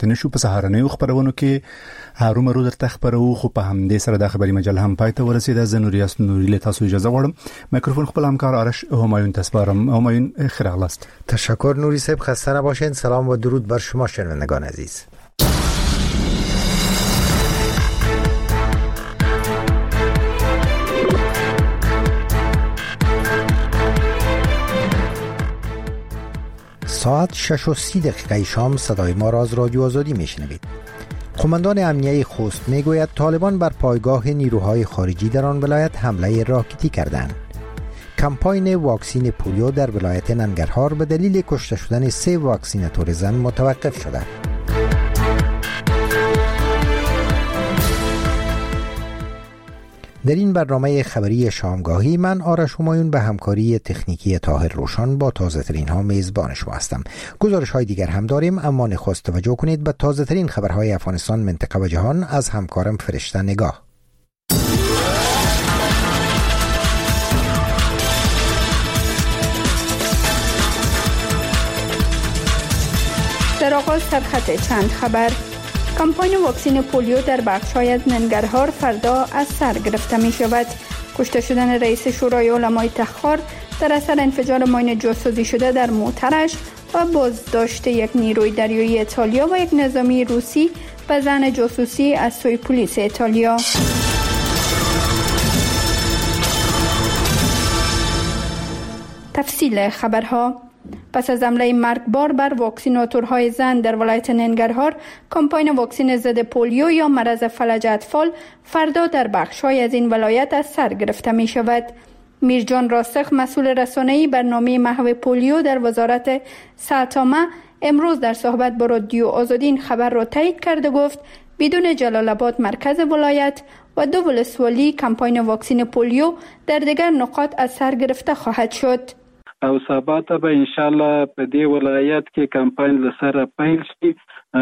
نشو. په سهارنیو خبرونو کې هرومرو درته خبرو، خو په همدې سره د خبري مجله هم پای ته ورسېده. زه نوریاس نوري له تاسو اجازه غواړم. میکروفون خپل همکار آرش همایون تسپارم. همایون خیر اغلاست. تشکر نوری صاحب، خسته نباشین. سلام و درود بر شما شنوندگان عزیز. ساعت 6:30 شام صدای ما را از رادیو آزادی میشنوید. قماندان امنیه خوست میگوید طالبان بر پایگاه نیروهای خارجی در آن ولایت حمله راکتی کردند. کمپاین واکسین پولیو در ولایت ننگرهار به دلیل کشته شدن 3 واکسیناتور زن متوقف شده. در این برنامه خبری شامگاهی من آرش همایون به همکاری تکنیکی طاهر روشان با تازه ترین ها میزبان شما هستم. گزارش های دیگر هم داریم، اما نخست توجه کنید به تازه ترین خبرهای افغانستان، منطقه و جهان از همکارم فرشته نگاه. در آغاز سرخط چند خبر. کمپاین واکسین پولیو در بخش‌های از ننگرهار فردا از سر گرفته می شود. کشته شدن رئیس شورای علمای تخار در اثر انفجار ماین جاسوزی شده در موترش و بازداشت یک نیروی دریایی ایتالیا و یک نظامی روسی به زن جاسوسی از سوی پلیس ایتالیا. تفصیل خبرها. پس از حمله مرگبار بر واکسیناتورهای زن در ولایت ننگرهار، کمپاین واکسین ضد پولیو یا مرض فلج اطفال فردا در بخش‌های از این ولایت از سر گرفته می شود. میرجان راسخ، مسئول رسانه‌ای برنامه محو پولیو در وزارت ساتامه، امروز در صحبت با رادیو آزادی این خبر را تایید کرده. گفت بدون جلال آباد مرکز ولایت و 2 ولسوالی کمپاین واکسین پولیو در دیگر نقاط از سر گرفته خواهد شد. او سبا ته به ان شاء الله په دې ولایت کې کمپاین لسره پیل شي.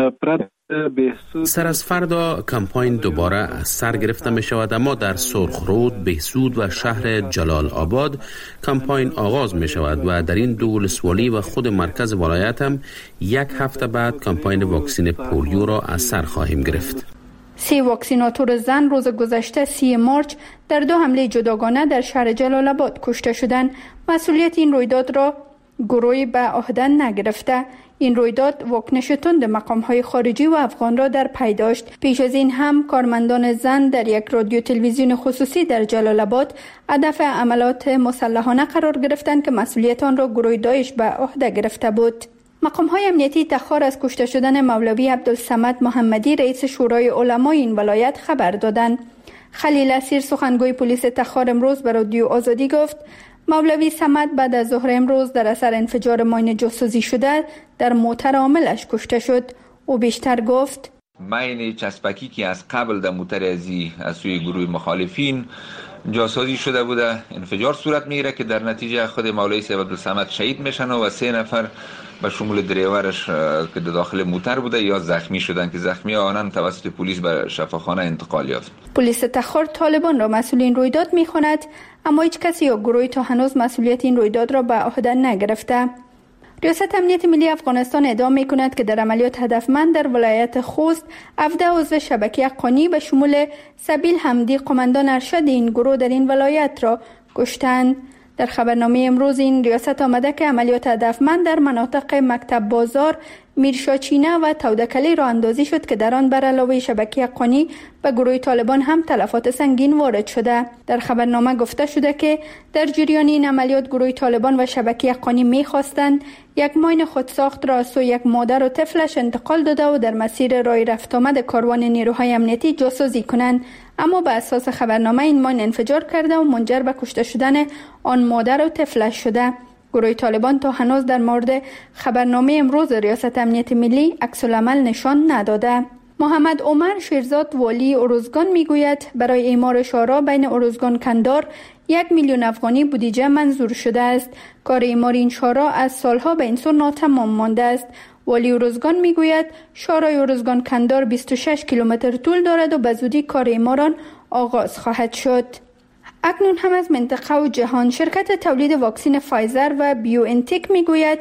سر از فردا کمپاین دوباره از سر گرفته می شود، اما در سرخرود، بهسود و شهر جلال آباد کمپاین آغاز می شود و در این 2 ولسوالی و خود مرکز ولایت هم 1 هفته بعد کمپاین واکسین پولیو را از سر خواهیم گرفت. 3 واکسیناتور زن روز گذشته 30 مارچ در 2 حمله جداگانه در شهر جلال آباد کشته شدند. مسئولیت این رویداد را گروهی به عهده نگرفته. این رویداد واکنش تند مقام‌های خارجی و افغان را در پی داشت. پیش از این هم کارمندان زن در یک رادیو تلویزیون خصوصی در جلال آباد هدف عملیات مسلحانه قرار گرفتند که مسئولیت آن را گروه داعش به عهده گرفته بود. مقام‌های امنیتی تخار از کشته شدن مولوی عبدالصمد محمدی رئیس شورای علمای این ولایت خبر دادند. خلیل اسیر سخنگوی پلیس تخار امروز به رادیو آزادی گفت مولوی صمد بعد از ظهر امروز در اثر انفجار ماین جاسوزی شده در موتر عاملش کشته شد. او بیشتر گفت ماین چسبکی که از قبل در موتر از سوی گروه مخالفین جاسوزی شده بوده انفجار صورت میگیره که در نتیجه خود مولوی صاحب عبدالصمد شهید میشن و 3 نفر به شمول دریورش که در داخل موتر بوده یا زخمی شدن که زخمی آنان توسط پلیس به شفاخانه انتقال یافت. پلیس تخار طالبان را مسئول این رویداد میخواند، اما هیچ کسی یا گروهی تا هنوز مسئولیت این رویداد را به عهده نگرفته. ریاست امنیت ملی افغانستان ادعا می‌کند که در عملیات هدفمند در ولایت خوست 17 عضو شبکه حقانی به شمول سبیل حمدی قماندان ارشد این گروه در این ولایت را کشتند. در خبرنامه امروز این ریاست آمده که عملیات هدفمند در مناطق مکتب بازار، میرشاچینه و تودکلی را اندازی شد که در آن بر علاوه شبکه حقانی به گروه طالبان هم تلفات سنگین وارد شده. در خبرنامه گفته شده که در جریان این عملیات گروه طالبان و شبکه حقانی می‌خواستند یک ماین خودساخت را از سوی یک مادر و طفلش انتقال داده و در مسیر راه رفت آمد کاروان نیروهای امنیتی جاسوزی کنند، اما به اساس خبرنامه این ماین انفجار کرده و منجر به کشته شدن آن مادر و طفلش شده. گروه طالبان تا هنوز در مورد خبرنامه امروز ریاست امنیت ملی عکس‌العمل نشان نداده. محمد عمر شیرزاد والی ارزگان میگوید برای اعمار شورا بین ارزگان کندار 1 میلیون افغانی بودجه منظور شده است. کار اعمار این شورا از سالها به این سو ناتمام مانده است. والی ارزگان میگوید شورای ارزگان کندار 26 کیلومتر طول دارد و به زودی کار اعمار آغاز خواهد شد. اکنون هم از منطقه و جهان. شرکت تولید واکسن فایزر و بیو انتک میگوید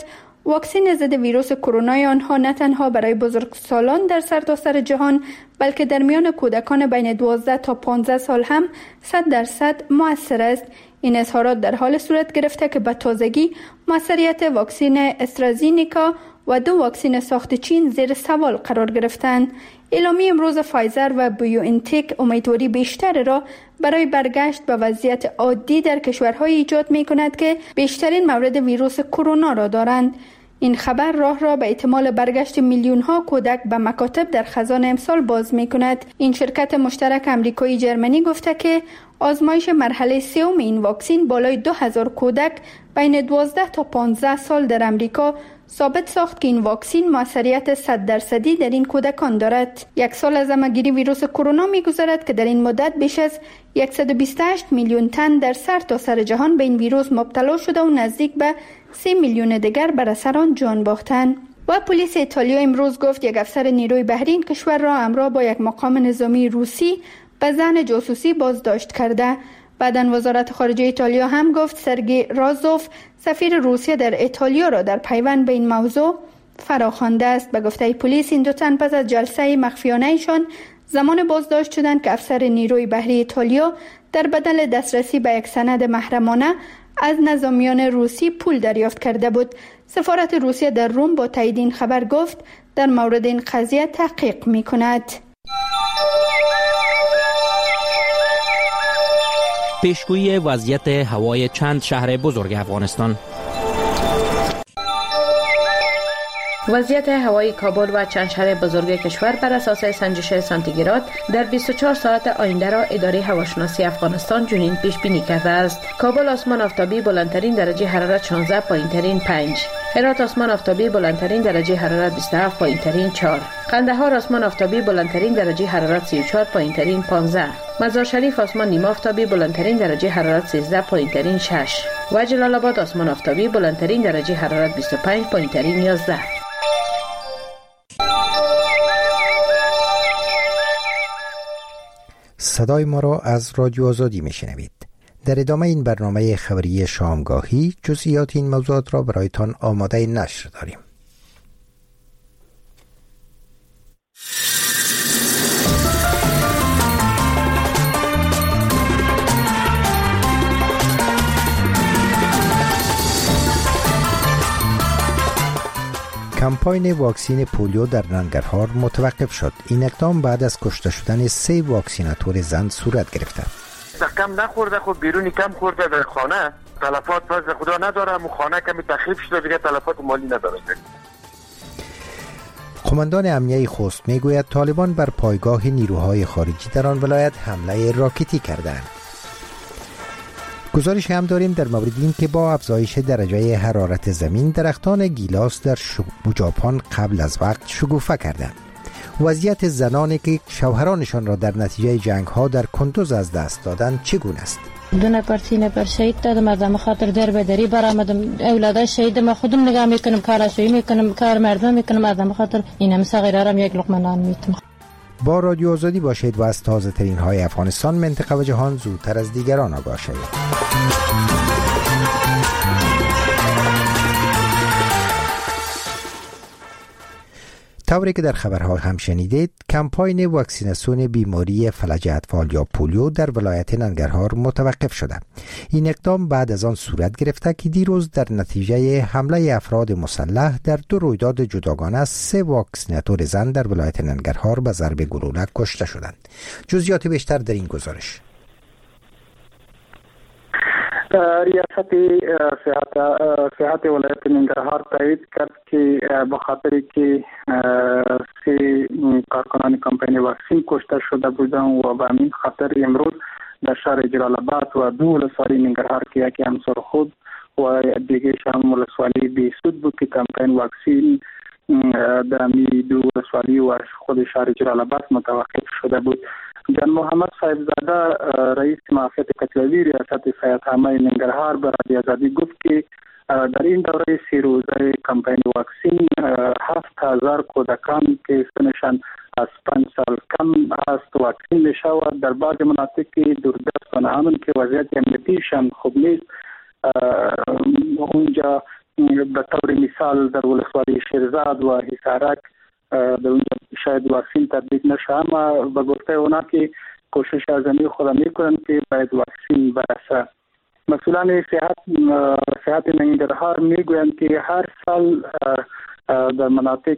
واکسن ضد ویروس کرونا آنها نه تنها برای بزرگسالان در سرتاسر جهان بلکه در میان کودکان بین 12 تا 15 سال هم 100% مؤثر است. این اظهارات در حال صورت گرفته که به تازگی موثریت واکسن استرازینیکا و 2 واکسن ساخت چین زیر سوال قرار گرفتند. اعلامیه امروز فایزر و بیوانتک امیدواری بیشتر را برای برگشت به وضعیت عادی در کشورهای ایجاد می کند که بیشترین مورد ویروس کرونا را دارند. این خبر راه را به احتمال برگشت میلیون ها کودک به مکاتب در خزان امسال باز می کند. این شرکت مشترک امریکایی جرمنی گفته که آزمایش مرحله سوم این واکسن بالای 2000 کودک بین 12 تا 15 سال در امریکا ثابت ساخت که این واکسن موثریت 100% در این کودکان دارد. 1 سال از همه‌گیری ویروس کرونا می‌گذرد که در این مدت بیش از 128 میلیون تن در سرتاسر جهان به این ویروس مبتلا شده و نزدیک به 3 میلیون دیگر بر اثر آن جان باختند. و پلیس ایتالیا امروز گفت یک افسر نیروی بحری این کشور را همراه با یک مقام نظامی روسی به ظن جاسوسی بازداشت کرده. بعداً وزارت خارجه ایتالیا هم گفت سرگئی رازوف سفیر روسیه در ایتالیا را در پیوند به این موضوع فراخوانده است. به گفته پلیس این 2 تن پس از جلسه مخفیانه‌شان زمان بازداشت شدند که افسر نیروی بحری ایتالیا در بدل دسترسی به یک سند محرمانه از نظامیان روسی پول دریافت کرده بود. سفارت روسیه در روم با تایید این خبر گفت در مورد این قضیه تحقیق می‌کند. پیشگویی وضعیت هوای چند شهر بزرگ افغانستان. وضعیت هوایی کابل و چند شهر بزرگ کشور بر اساس سنجش سانتیگراد در 24 ساعت آینده را اداره هواشناسی افغانستان چنین پیش بینی کرده است. کابل آسمان آفتابی بلندترین درجه حرارت 16، پایینترین 5. هرات آسمان آفتابی بلندترین درجه حرارت 27، پایینترین 4. قندهار آسمان آفتابی بلندترین درجه حرارت 34، پایینترین 15. مزار شریف آسمان نیمه آفتابی بلندترین درجه حرارت 13، پایینترین 6. و جلال آباد آسمان آفتابی بلندترین درجه حرارت 25، پایینترین 11. صدای ما را از رادیو آزادی میشنوید. در ادامه این برنامه خبری شامگاهی جزئیات این موضوعات را برایتان آماده نشر داریم. کمپاین واکسین پولیو در ننگرهار متوقف شد. این اقدام بعد از کشته شدن 3 واکسیناتور زن صورت گرفته. کم نخورده، خب بیرونی کم خورده در خانه، تلفات پس خدا نداره، و خانه کمی تخریب شده دیگه، تلفات مالی نداره. قماندان امنیه خوست میگوید طالبان بر پایگاه نیروهای خارجی در آن ولایت حمله راکتی کردند. گزارش هم داریم در مورد این که با افزایش درجه حرارت زمین درختان گیلاس در ژاپن قبل از وقت شکوفه کردند. وضعیت زنانی که شوهرانشان را در نتیجه جنگ‌ها در کندوز از دست دادند چگونه است؟ 2 نفر 3 نفر شهید دادم، از خاطر در بدری برآمدم، اولاد شهید ما خودم نگاه میکنم، کاراشویی میکنم، کار مردم میکنم، از خاطر اینم صغیرارم یک لقمه نان میتم. با رادیو آزادی باشید و از تازه ترین های افغانستان، منطقه و جهان زودتر از دیگران آگاه شوید. طوری که در خبرها هم شنیدید، کمپاین واکسیناسیون بیماری فلج اطفال یا پولیو در ولایت ننگرهار متوقف شده. این اقدام بعد از آن صورت گرفته که دیروز در نتیجه حمله افراد مسلح در 2 رویداد جداگانه 3 واکسیناتور زن در ولایت ننگرهار به ضرب گلوله کشته شدند. جزئیات بیشتر در این گزارش. ریاست صحت ولایت ننگرهار تایید کرد که به خاطر که 3 کارکنان کمپانی واکسین کشته شده بودند و به همین خاطر امروز در شهر جلال آباد و 2 ولسوالی ننگرهار که یکی هم سرخود و دیگه هم ولسوالی بیسود بود که کمپین واکسین در می 2 ولسوالی و خود شهر جلال آباد متوقف شده بود. جان محمد صاحبزاده رئیس معافیت کتلوی ریاست صحت عامه ننگرهار به رادیو آزادی گفت که در این دوره 3 روزه کمپین واکسین 7000 کودکان که سنشان از 5 سال کم است واکسین می شود. در بعض مناطق دوردست و همون که وضعیت امنیتیشان خوب نیست اونجا به طور مثال در ولسوالی شیرزاد و حصارک در اونجا شاید واکسین تطبیق نشه، اما به گفته اونا که کوشش ازمی خود میکنن که باید واکسین برسه. مسئولان صحت ننگرهار میگویند که هر سال در مناطق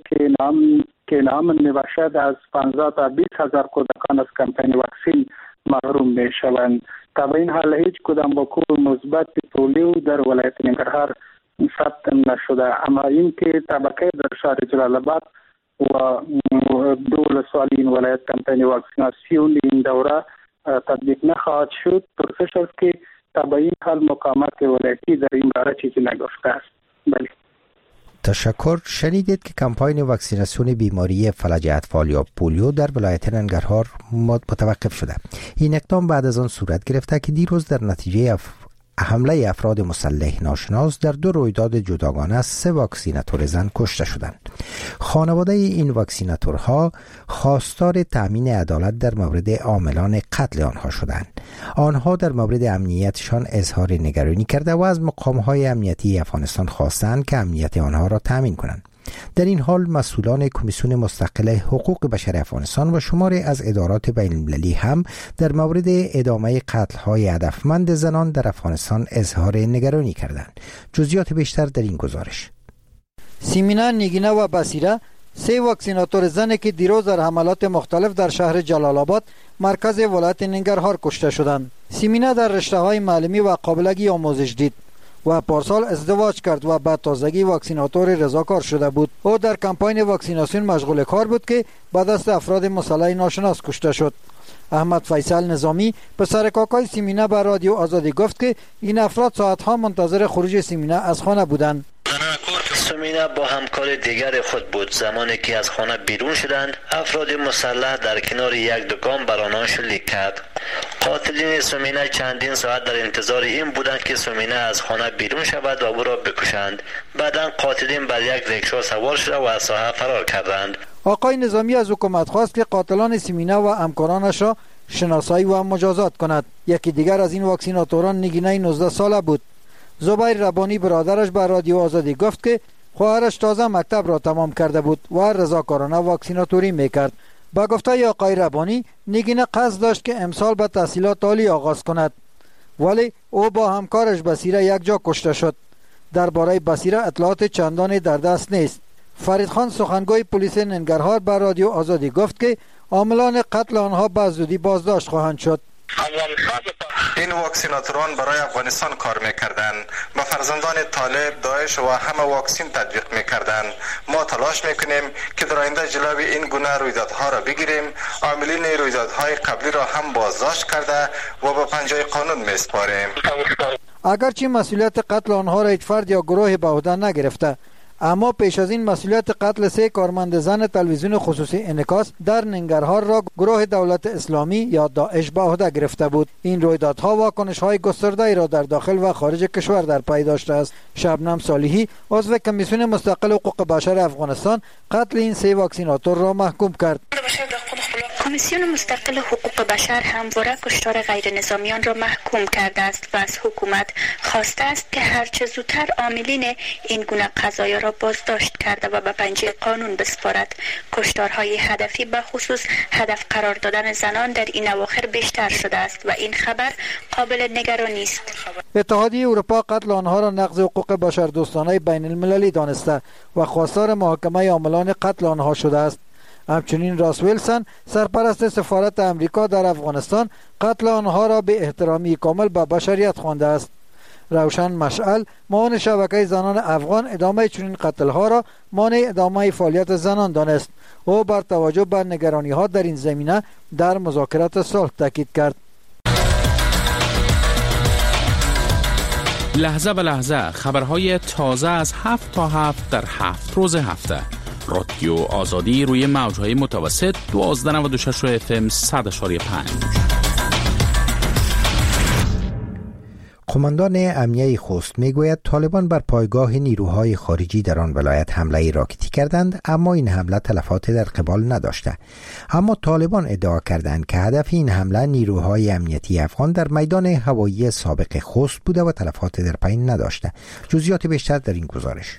که نام میباشد از 15 تا 20 هزار کودکان از کمپین واکسین محروم میشوند. تا به این حال هیچ کدام وقوع مثبت پولیو در ولایت ننگرهار ثبت نشده، اما این که طبقه در شهر جلال آباد و دو ولسوالی این ولایت کمپین واکسیناسیون این دوره تطبیق نخواهد شد، پرسش است که تا به این حال مقامات ولایتی در این باره چیزی نگفته است. بله. تشکر. شنیدید که کمپاین واکسیناسیون بیماری فلج اطفال یا پولیو در ولایت ننگرهار متوقف شده. این اقدام بعد از آن صورت گرفته که دیروز در نتیجه حمله افراد مسلح ناشناس در دو رویداد جداگانه 3 واکسیناتور زن کشته شدند. خانواده این واکسیناتورها خواستار تامین عدالت در مورد عاملان قتل آنها شدند. آنها در مورد امنیتشان اظهار نگرانی کرده و از مقام‌های امنیتی افغانستان خواستند که امنیت آنها را تامین کنند. در این حال مسئولان کمیسیون مستقل حقوق بشر افغانستان و شماری از ادارات بین المللی هم در مورد ادامه قتل‌های هدفمند زنان در افغانستان اظهار نگرانی کردند. جزئیات بیشتر در این گزارش. سیمینا، نیگینا و بصیره 3 واکسیناتور زنی که دیروز در حملات مختلف در شهر جلال آباد مرکز ولایت ننگرهار کشته شدند. سیمینا در رشته‌های معلمی و قابلگی آموزش دید و پارسال ازدواج کرد و بعد تازگی واکسیناتور رضاکار شده بود. او در کمپاین واکسیناسیون مشغول کار بود که به دست افراد مسلح ناشناس کشته شد. احمد فیصل نظامی پسر کاکای سیمینا به رادیو آزادی گفت که این افراد ساعتها منتظر خروج سیمینا از خانه بودند. سیمینا با همکار دیگر خود بود. زمانی که از خانه بیرون شدند، افراد مسلح در کنار یک دکان بر آنان شلیک کرد. قاتلین سیمینا چندین ساعت در انتظار این بودند که سیمینا از خانه بیرون شود و او را بکشند. بعداً قاتلین بر یک ریکشا سوار شده و از ساحه فرار کردند. آقای نظامی از حکومت خواست که قاتلان سیمینا و همکارانش را شناسایی و مجازات کند. یکی دیگر از این واکسیناتوران نیگینه 19 ساله بود. زبیر ربانی برادرش به رادیو آزادی گفت که خواهرش تازه مکتب را تمام کرده بود و رضاکارانه واکسیناتوری میکرد. با گفته آقای ربانی، نیگینه قصد داشت که امسال به تحصیلات عالی آغاز کند، ولی او با همکارش بصیره یک جا کشته شد. درباره بصیره اطلاعات چندانی در دست نیست. فرید خان سخنگوی پلیس ننگرهار به رادیو آزادی گفت که عاملان قتل آنها به زودی بازداشت خواهند شد. این واکسیناتوران برای افغانستان کار میکردند، با فرزندان طالب، داعش و همه واکسین تطبیق میکردند. ما تلاش میکنیم که در آینده جلوی این گونه رویدادها را بگیریم. عاملین رویدادهای قبلی را هم بازداشت کرده و به پنجه قانون میسپاریم. اگرچه مسئولیت قتل آنها را هیچ فرد یا گروه به عهده نگرفته، اما پیش از این مسئولیت قتل 3 کارمند زن تلویزیون خصوصی انعکاس در ننگرهار را گروه دولت اسلامی یا داعش به عهده گرفته بود. این رویدادها واکنش‌های گسترده‌ای را در داخل و خارج کشور در پی داشته است. شبنم صالحی عضو کمیسیون مستقل حقوق بشر افغانستان قتل این 3 واکسیناتور را محکوم کرد. کمیسیون مستقل حقوق بشر همواره کشتار غیر نظامیان را محکوم کرده است و از حکومت خواسته است که هرچه زودتر عاملین این گونه قضایا را بازداشت کرده و به پنجه قانون بسپارد. کشتارهای هدفی به خصوص هدف قرار دادن زنان در این اواخر بیشتر شده است و این خبر قابل نگرانی است. اتحادیه اروپا قتل آنها را نقض حقوق بشر دوستانه بین المللی دانسته و خواستار محاکمه عاملان قتل آنها شده است. همچنین راس ویلسون سرپرست سفارت امریکا در افغانستان قتل آنها را به احترامی کامل به بشریت خوانده است. روشن مشعل معاون شبکه زنان افغان ادامه چنین قتل‌ها را مانع ادامه فعالیت زنان دانست. او بر توجه به نگرانی‌ها در این زمینه در مذاکرات صلح تاکید کرد. لحظه به لحظه خبرهای تازه از 7 تا 7 در 7 روز هفته. رادیو آزادی روی موج‌های متوسط 1296 FM 100.5. قماندان امنیه خوست میگوید طالبان بر پایگاه نیروهای خارجی در آن ولایت حمله راکتی کردند، اما این حمله تلفات در قبال نداشته. اما طالبان ادعا کردند که هدف این حمله نیروهای امنیتی افغان در میدان هوایی سابق خوست بوده و تلفات در پایین نداشته. جزئیات بیشتر در این گزارش.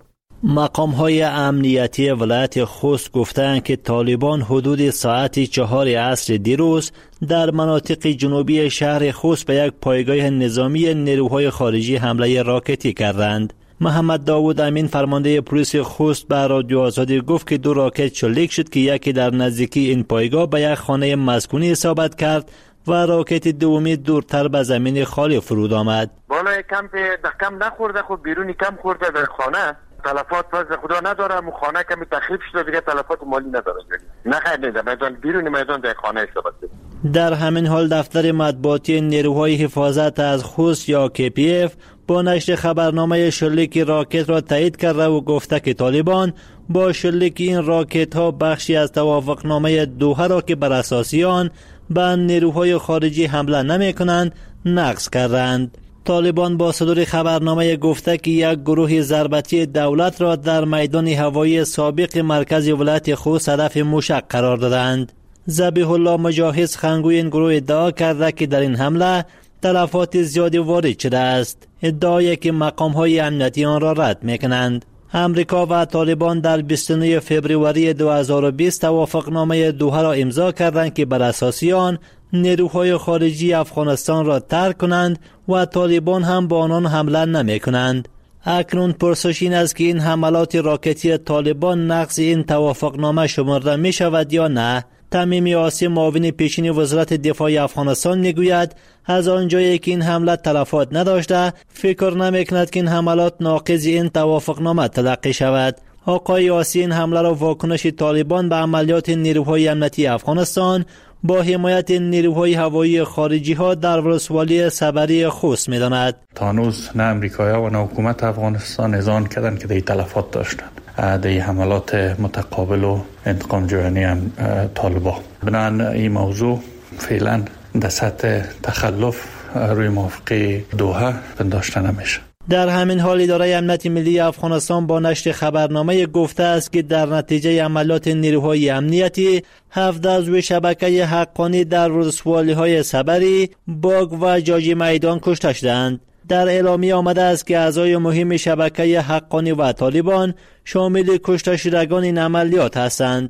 مقام‌های امنیتی ولایت خوست گفتند که طالبان حدود ساعت 4 عصر دیروز در مناطق جنوبی شهر خوست به یک پایگاه نظامی نیروهای خارجی حمله راکتی کردند. محمد داوود امین فرمانده پلیس خوست به رادیو آزادی گفت که 2 راکت شلیک شد که یکی در نزدیکی این پایگاه به یک خانه مسکونی اصابت کرد و راکت دومی دورتر به زمین خالی فرود آمد. بالای کمپ کم نخورده، خب بیرونی کم خورده در خانه. تلفات فضل خدا نداره، مو خانه کمی تخریب شده دیگه، تلفات مالی نداره. نه خیر نیست، میدان بیرون میدان در خانه اصابت شد. در همین حال دفتر مطبوعاتی نیروهای حفاظت از خوست یا KPF با نشر خبرنامه شلیک راکت را تایید کرده و گفته که طالبان با شلیک این راکت ها بخشی از توافقنامه دوحه را که بر اساس آن به نیروهای خارجی حمله نمی کنند نقض کردند. طالبان با صدور خبرنامه گفته که یک گروه ضربتی دولت را در میدان هوایی سابق مرکز ولایت خوست هدف موشک قرار دادند. ذبیح الله مجاهد خنگوی این گروه ادعا کرده که در این حمله تلفات زیادی وارد شده است. ادعایی که مقام‌های امنیتی آن را رد می‌کنند. امریکا و طالبان در 29 فوریه 2020 توافقنامه دوحه را امضا کردند که بر اساس آن نیروهای خارجی افغانستان را ترک کنند و طالبان هم با آنان حمله نمی کنند. اکنون پرسش این است که این حملات راکتی طالبان نقض این توافقنامه شمرده می شود یا نه. تمیم آسی معاون پیشین وزارت دفاع افغانستان میگوید از آنجایی که این حمله تلفات نداشته فکر نمی کند که این حملات ناقض این توافقنامه تلقی شود. آقای آسی این حمله را واکنش طالبان به عملیات نیروهای امنیتی افغانستان با حمایت نیروهای هوایی خارجی ها در ولسوالی صبری خوست می داند. تا هنوز نه امریکایی و نه حکومت افغانستان اذعان کردند که دی تلفات داشتند. دی حملات متقابل و انتقام جویانه هم طالبان. بنابراین این موضوع فعلا در سطح تخلف روی موافقه دوحه پنداشته نمیشه. در همین حال اداره امنیت ملی افغانستان با نشر خبرنامه گفته است که در نتیجه عملیات نیروهای امنیتی 17 عضو شبکه حقانی در ولسوالی‌های صبری، باگ و جاجی میدان کشته شدند. در اعلامیه آمده است که اعضای مهم شبکه حقانی و طالبان شامل کشته شدگان این عملیات هستند.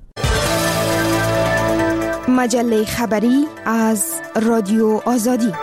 مجله خبری از رادیو آزادی.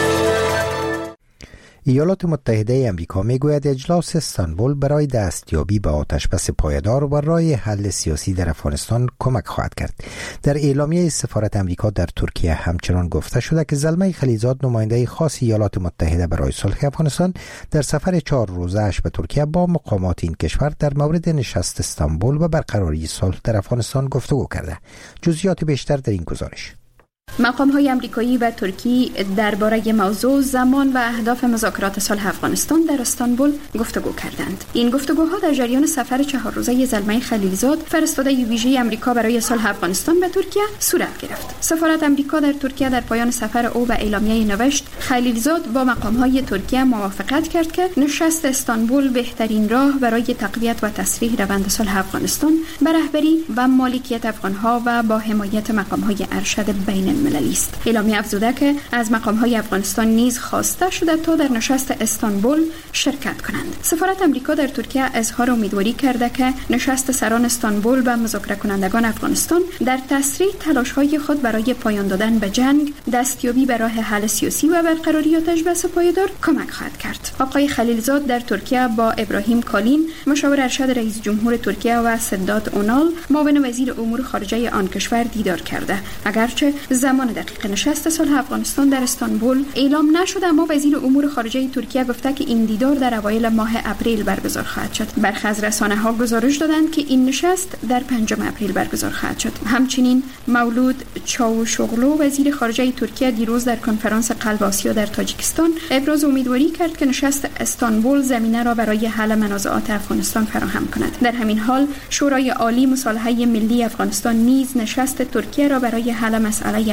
ایالات متحده آمریکا میگوید اجلاس استانبول برای دستیابی به آتشبس پایدار و راه حل سیاسی در افغانستان کمک خواهد کرد. در اعلامیه سفارت آمریکا در ترکیه همچنان گفته شده که زلمه خلیزاد نماینده خاص ایالات متحده برای صلح افغانستان در سفر 4 روزه‌اش به ترکیه با مقامات این کشور در مورد نشست استانبول و برقراری صلح در افغانستان گفتگو کرده. جزئیات بیشتر در این گزارش. مقام‌های آمریکایی و ترکی درباره موضوع، زمان و اهداف مذاکرات صلح افغانستان در استانبول گفتگو کردند. این گفتگوها در جریان سفر 4 روزه زلمه خلیلزاد، فرستاده ویژه آمریکا برای صلح افغانستان به ترکیه صورت گرفت. سفارت آمریکا در ترکیه در پایان سفر او به اعلامیه نوشت: خلیلزاد با مقام‌های ترکیه موافقت کرد که نشست استانبول بهترین راه برای تقویت و تسریع روند صلح افغانستان به رهبری و مالکیت افغان‌ها و با حمایت مقام‌های ارشد بین المللی است. اعلامیه افزوده که از مقام‌های افغانستان نیز خواسته شده تا در نشست استانبول شرکت کنند. سفارت آمریکا در ترکیه اظهار امیدواری کرده که نشست سران استانبول با مذاکره کنندگان افغانستان در تسریع تلاش‌های خود برای پایان دادن به جنگ، دستیابی به راه حل سیاسی و برقراری آتش‌بس پایدار کمک خواهد کرد. آقای خلیلزاد در ترکیه با ابراهیم کالین، مشاور ارشد رئیس جمهور ترکیه و سداد اونال، معاون وزیر امور خارجه آن کشور دیدار کرده. اگرچه زمان دقیق نشست صلح افغانستان در استانبول اعلام نشده، اما وزیر امور خارجه ترکیه گفته که این دیدار در اوایل ماه اپریل برگزار خواهد شد. برخی از رسانه‌ها گزارش دادند که این نشست در 5 اپریل برگزار خواهد شد. همچنین مولود چاوشوغلو وزیر خارجه ترکیه دیروز در کنفرانس قلب آسیا در تاجیکستان ابراز امیدواری کرد که نشست استانبول زمینه را برای حل منازعات افغانستان فراهم کند. در همین حال شورای عالی مصالحه ملی افغانستان نیز نشست ترکیه را برای حل مسئله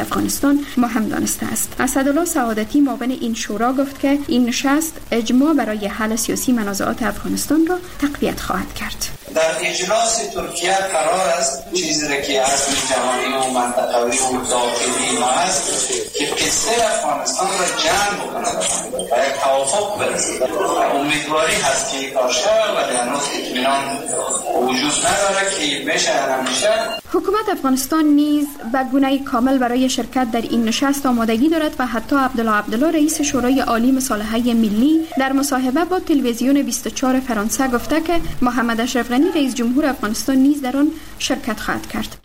افغانستان مهم دانسته است. اسدالله سعادتی معاون این شورا گفت که این نشست اجماع برای حل سیاسی منازعات افغانستان را تقویت خواهد کرد. در اجلاس ترکیه قرار است چیزی را که از جهانی و منطقوی و داخلی ما است که قصه افغانستان را جمع بکند و یک توافق برسید. امیدواری هست که کار شود ولی هنوز اطمینان وجود نداره که بشه نمیشه. حکومت افغانستان نیز به گونه کامل برای شرکت در این نشست آمادگی دارد و حتی عبدالله رئیس شورای عالی مصالحه ملی در مصاحبه با تلویزیون 24 فرانسه گفته که محمد اشرف غنی رئیس جمهور افغانستان نیز در آن شرکت خواهد کرد.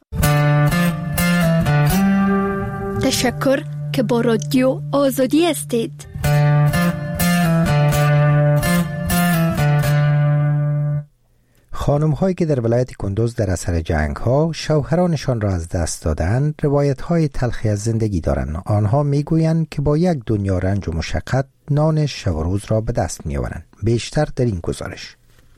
تشکر که با رادیو آزادی هستید. خانم هایی که در ولایت کندوز در اثر جنگ ها شوهرانشان را از دست دادند روایت های تلخی از زندگی دارند. آنها می گویند که با یک دنیا رنج و مشقت نان شب و روز را به دست می آورند. بیشتر در این گزارش.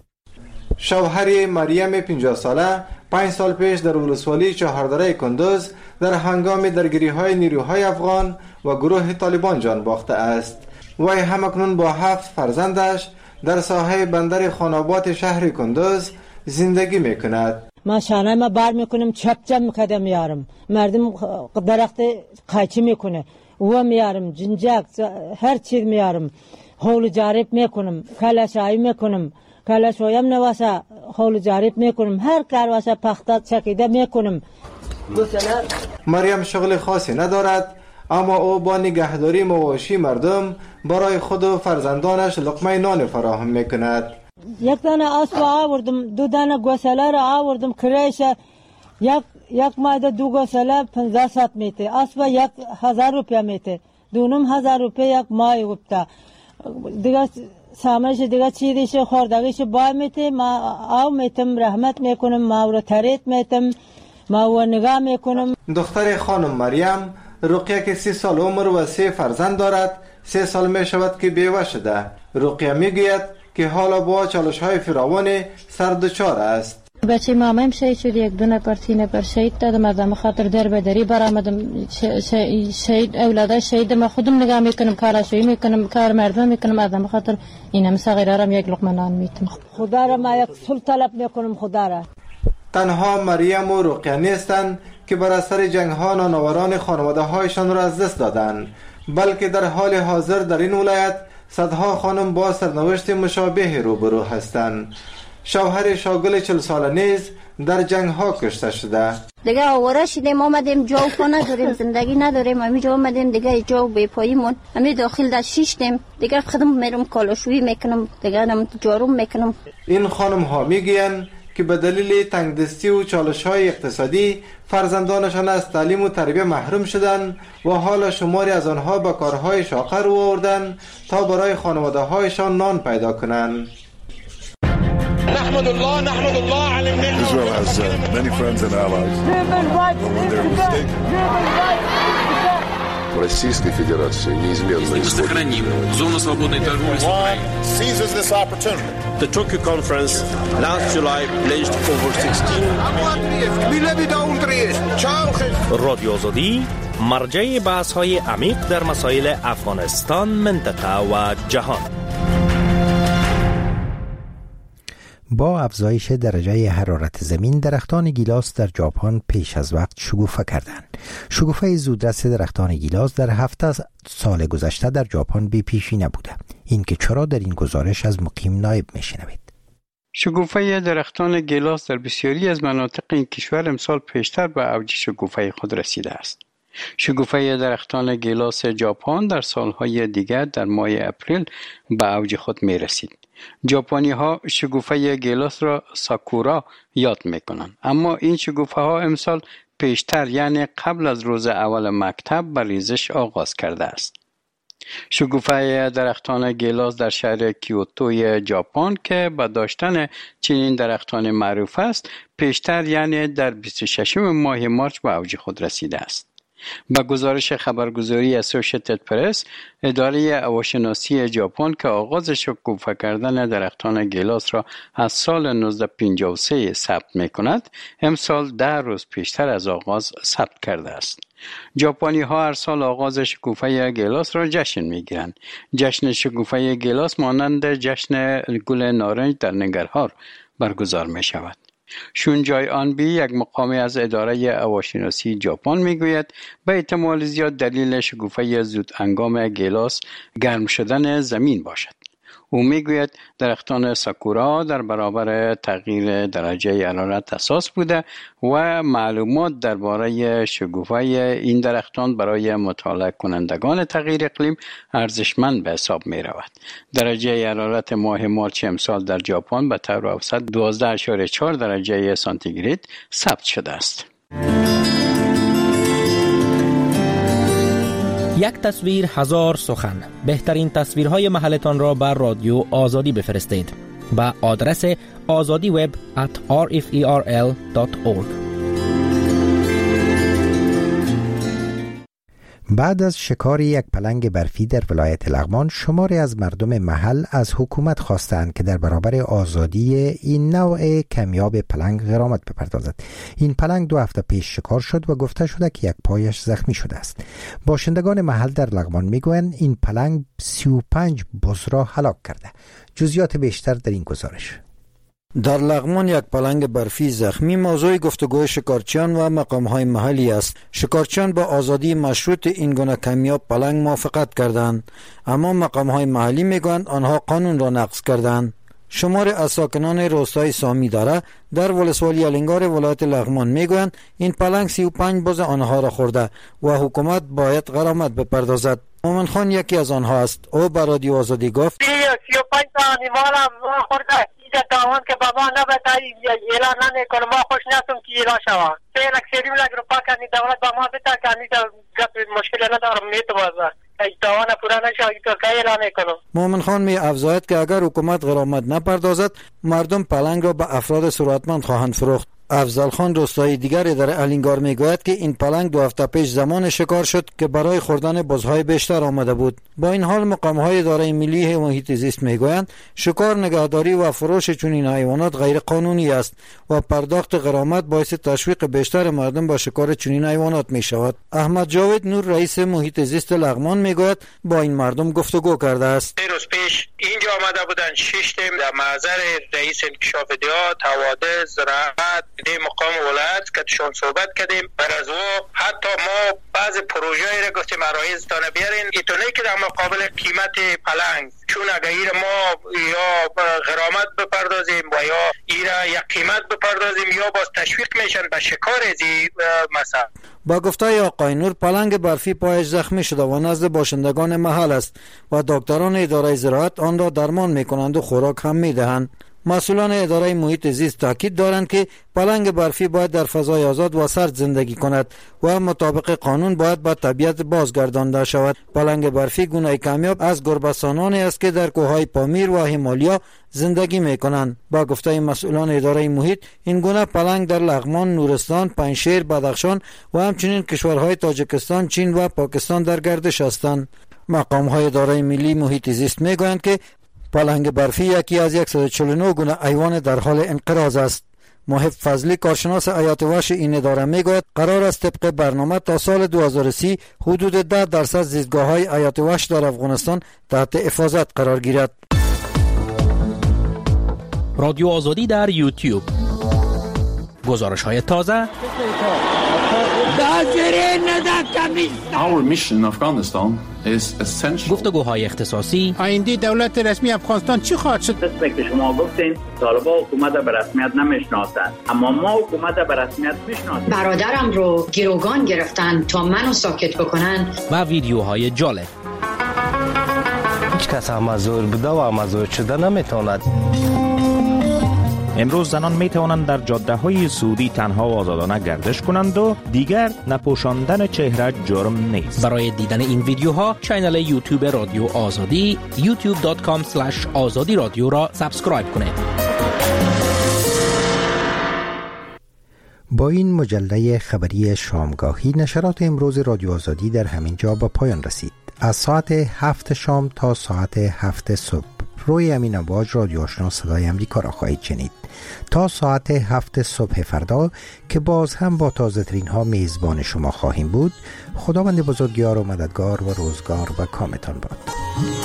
شوهر مریم 50 ساله 5 سال پیش در ولسوالی چهاردره کندوز در هنگام درگیری‌های نیروهای افغان و گروه طالبان جان باخته است. وی همکنون با 7 فرزندش در ساحه بندر خانابات شهر کندوز زندگی میکند. ما شانه ما بار میکنم چپ میکردم میارم، مردم درخت قایچی میکنه و میارم، جنجاق هر چیز میارم، حول جارب میکنم، کلاشایی میکنم، کلاشویم نواسه حول جارب میکنم، هر کار واسه پخته چکیده میکنم. مریم شغل خاصی ندارد اما او با نگهداری مواشی مردم برای خود و فرزندانش لقمه نان فراهم میکند. یک دانه اسب آوردم، 2 دانه گوساله را آوردم کریش، یک ماده 2 گوساله 15 ساعت میته، اسب 1000 روپیه میته، 2,500 روپیه یک ماه گفته. دیگه سامانش دیگه چیزیش خوردگیش با میته، ما آو میتم رحمت میکنم، ما او را تریت میتم، ما او نگاه میکنم. دختر خانم مریم رقیه که 30 سال عمر و 3 فرزند دارد 3 سال می شود که بیوه شده. رقیه می گوید که حالا با چالش های فراوان سردچار است. بچه مامایم شهید شد، 1-2 نفر 3 نفر شهید دادم، از خاطر در بدری برآمدم، شهید اولادای شهید ما خودم نگاه میکنم، کاراشویی میکنم، کار مردم میکنم، از خاطر اینم صغیرارم یک لقمه نان میتم. خدا را ما یک صلح طلب میکنم. خدا را تنها مریم و رقیه نیستند که بر اثر جنگ ها نانآوران خانواده هایشان را از دست دادند، بلکه در حال حاضر در این ولایت صدها خانم با سرنوشت مشابه روبرو هستند. شوهر شاگل 40 ساله نیز در جنگ ها کشته شده. دیگه آواره شدیم، آمدیم جا نداریم، زندگی نداریم، همینجا آمدیم دیگه جا بی پایمون، همین داخل در شیشتیم دیگه، خودم میرم کالاشویی میکنم دیگه، هم جارم میکنم. این خانم ها میگویند که به دلیل تنگدستی و چالش‌های اقتصادی فرزندانشان از تعلیم و تربیت محروم شدند و حالا شماری از آنها به کارهای شاقه رو آوردند تا برای خانواده‌هایشان نان پیدا کنند. نحمد الله على النعمة. Israel has many friends and allies. When they're mistaken. Российской Федерации неизменно сохраним зону свободной торговли с Украиной. Seizes this opportunity. The Tokyo conference last July pledged over 16 رادیو آزادی مرجع بحث‌های عمیق در مسائل افغانستان، منطقه و جهان. با افزایش درجه حرارت زمین درختان گیلاس در ژاپن پیش از وقت شکوفه کردند. شکوفه زودرس درختان گیلاس در 7 سال گذشته در ژاپن بی پیشی نبوده. این که چرا در این گزارش از مقیم نایب میشنوید. شکوفه درختان گیلاس در بسیاری از مناطق این کشور امسال پیشتر به اوج شکوفه خود رسیده است. شکوفه درختان گیلاس ژاپن در سالهای دیگر در ماه اپریل به اوج خود می رسید. ژاپنی ها شکوفه گیلاس را ساکورا یاد می کنند، اما این شکوفه ها امسال پیشتر یعنی قبل از روز اول مکتب به ریزش آغاز کرده است. شکوفه درختان گیلاس در شهر کیوتوی ژاپن که با داشتن چنین درختان معروف است، پیشتر یعنی در 26 ماه مارس به اوج خود رسیده است. با گزارش خبرگزاری اسوشیتد پرس، اداره هواشناسی ژاپن که آغاز شکوفه کردن درختان گیلاس را از سال 1953 ثبت می‌کند، امسال 10 روز پیشتر از آغاز ثبت کرده است. ژاپنی ها هر سال آغاز شکوفه گیلاس را جشن می‌گیرند. جشن شکوفه گیلاس مانند جشن گل نارنج در ننگرهار برگزار می‌شود. شونجای آنبی، یک مقامی از اداره هواشناسی ژاپن، میگوید به احتمال زیاد دلیل شکوفه زود هنگام گیلاس گرم شدن زمین باشد. او میگوید درختان ساکورا در برابر تغییر درجه حرارت حساس بوده و معلومات درباره شکوفه این درختان برای مطالعه کنندگان تغییر اقلیم ارزشمند به حساب می رود. درجه حرارت ماه مارچ امسال در ژاپن به طور اوسط 12.4 درجه سانتیگراد ثبت شده است. یک تصویر هزار سخن. بهترین تصویرهای محلتان را بر رادیو آزادی بفرستید به آدرس azadiweb@rferl.org. بعد از شکار یک پلنگ برفی در ولایت لغمان، شماری از مردم محل از حکومت خواستند که در برابر آزادی این نوع کمیاب پلنگ غرامت بپردازد. این پلنگ 2 هفته پیش شکار شد و گفته شده که یک پایش زخمی شده است. باشندگان محل در لغمان میگویند این پلنگ 35 بز را هلاک کرده. جزئیات بیشتر در این گزارش. در لغمان یک پلنگ برفی زخمی موضوع گفتگوی شکارچیان و مقام‌های محلی است. شکارچیان با آزادی مشروط این گونه کمیاب پلنگ موافقت کردند، اما مقام‌های محلی میگویند آنها قانون را نقض کردند. شمار از ساکنان روستای سامی داره در ولسوالی الینگار ولایت لغمان میگویند این پلنگ 35 بز آنها را خورده و حکومت باید غرامت بپردازد. مومن خان یکی از آنها است. او به رادیو آزادی گفت 35 تا انیمالم خورده. داوان که بابا نبتایی اعلان نمیکنه، ما خوش نستم که اعلان شوه. فعلا سریم لگ رو پاکنی دولت با ما بتا کنی مشکل ندارم میتوازه. داوان پورا نشوه تو که اعلان نکنم. مومن خان می افزاید که اگر حکومت غرامت نپردازد، مردم پلنگ را به افراد ثروتمند خواهند فروخت. افضل خان روستایی دیگری در الینگار میگوید که این پلنگ 2 هفته پیش زمان شکار شد که برای خوردن بزهای بیشتر آمده بود. با این حال مقام‌های اداره ملی محیط زیست میگویند شکار، نگهداری و فروش چنین حیوانات غیر قانونی است و پرداخت غرامت باعث تشویق بیشتر مردم با شکار چنین حیوانات می شود. احمد جاوید نور رئیس محیط زیست لغمان میگوید با این مردم گفتگو کرده است. 3 روز پیش اینجا آمده بودن 6 تیم در محضر رئیس انکشاف دیات، حوادث، زراعت، مقام ولایت که تشون صحبت کردیم. بر از او حتی ما بعض پروژه‌ای را گفتیم عرایزتان بیارین ایتونه که در مقابل قیمت پلنگ، چون اگر ایر ما یا غرامت بپردازیم و یا ایر یک قیمت بپردازیم یا باز تشویق میشن به شکار ازی مثلا. با گفته آقای نور پلنگ برفی پایش زخمی شده و نزد باشندگان محل است و دکتران اداره زراعت آن را درمان میکنند و خوراک هم میدهند. مسئولان اداره محیط زیست تاکید دارند که پلنگ برفی باید در فضای آزاد و سرد زندگی کند و مطابق قانون باید به طبیعت بازگردانده شود. پلنگ برفی گونه کمیاب از گربه‌سانانی است که در کوههای پامیر و هیمالیا زندگی میکنند. با گفته مسئولان اداره محیط این گونه پلنگ در لغمان، نورستان، پنجشیر، بدخشان و همچنین کشورهای تاجیکستان، چین و پاکستان در گردش هستند. مقام‌های اداره ملی محیط زیست میگویند که پلنگ برفی یکی از 149 گونه حیوان در حال انقراض است. محب فضلی کارشناس حیات وحش این اداره میگوید قرار است طبق برنامه تا سال 2030 حدود 10% زیستگاه‌های حیات وحش در افغانستان تحت حفاظت قرار گیرد. رادیو آزادی در یوتیوب. گزارش‌های تازه. Our mission in Afghanistan is essential. گفتگوهای اختصاصی. آینده دولت رسمی افغانستان چی خواهد شد؟ مثل که شما گفتین طالبان حکومت به رسمیت نمیشناسند، اما ما حکومت به رسمیت میشناسیم. برادرم رو گروگان گرفتن تا منو ساکت بکنن. و ویدیوهای جالب. هیچ کس امازور بوده و امازور شده نمیتواند. امروز زنان می توانند در جاده های سعودی تنها و آزادانه گردش کنند و دیگر نپوشاندن چهره جرم نیست. برای دیدن این ویدیوها کانال یوتیوب رادیو آزادی youtube.com/azadi رادیو را سابسکرایب کنید. با این مجله خبری شامگاهی نشرات امروز رادیو آزادی در همین جا به پایان رسید. از ساعت 7 شام تا ساعت 7 صبح روی امین امواج رادیو آشنا صدای امریکا را خواهید شنید تا ساعت 7 صبح فردا که باز هم با تازه ترین ها میزبان شما خواهیم بود. خداوند بزرگوار و مددگار و روزگار و کامتان باد.